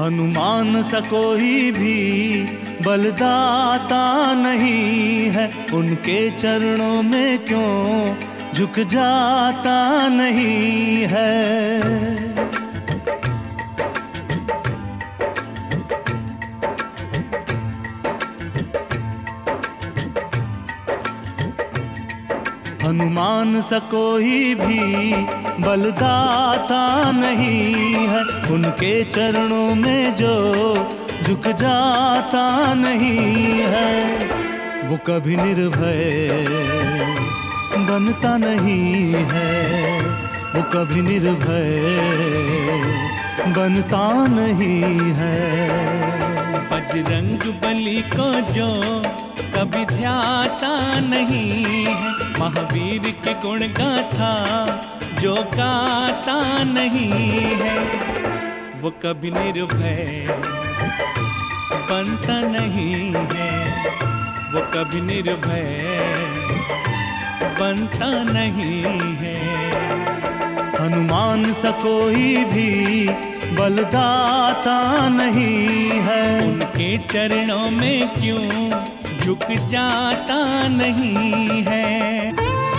हनुमान सा कोई भी बलदाता नहीं है, उनके चरणों में क्यों झुक जाता नहीं है। हनुमान सा कोई भी बलदाता नहीं है, उनके चरणों में जो झुक जाता नहीं है। वो कभी निर्भय बनता नहीं है, वो कभी निर्भय बनता नहीं है। बजरंग बली को जो कभी ध्याता नहीं है, महावीर के गुण गाथा जो गाता नहीं है, वो कभी निर्भय बनता नहीं है, वो कभी निर्भय बनता नहीं है। हनुमान सा कोई भी बलदाता नहीं है, उनके चरणों में क्यों झुक जाता नहीं है।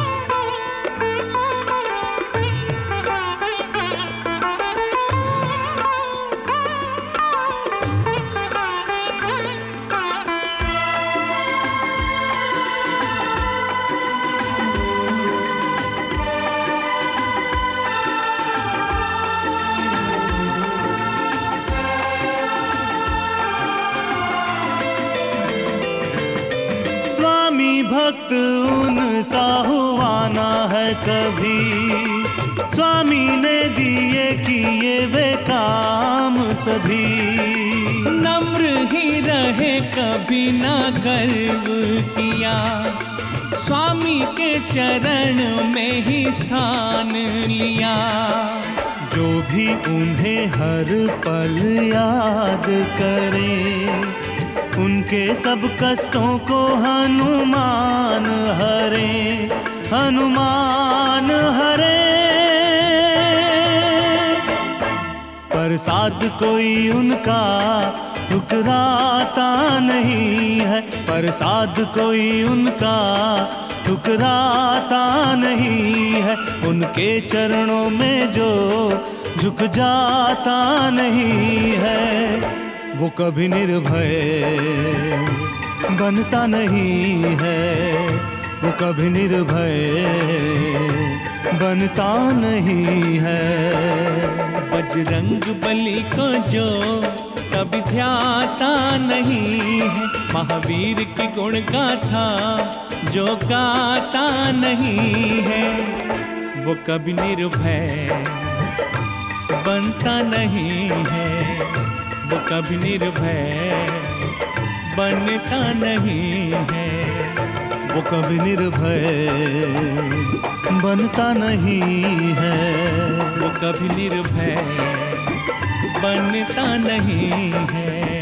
भक्त उन सा हुआ ना है कभी, स्वामी ने दिए किए वे काम सभी। नम्र ही रहे कभी ना गर्व किया, स्वामी के चरण में ही स्थान लिया। जो भी उन्हें हर पल याद करे, उनके सब कष्टों को हनुमान हरे, हनुमान हरे। प्रसाद कोई उनका ठुकराता नहीं है, प्रसाद कोई उनका ठुकराता नहीं है। उनके चरणों में जो झुक जाता नहीं है, वो कभी निर्भय बनता नहीं है, वो कभी निर्भय बनता नहीं है। बजरंग बली को जो कभी ध्याता नहीं है, महावीर की गुण गाथा जो गाता नहीं है, वो कभी निर्भय बनता नहीं है, वो कभी निर्भय बनता नहीं है, वो कभी निर्भय बनता नहीं है, वो कभी निर्भय बनता नहीं है।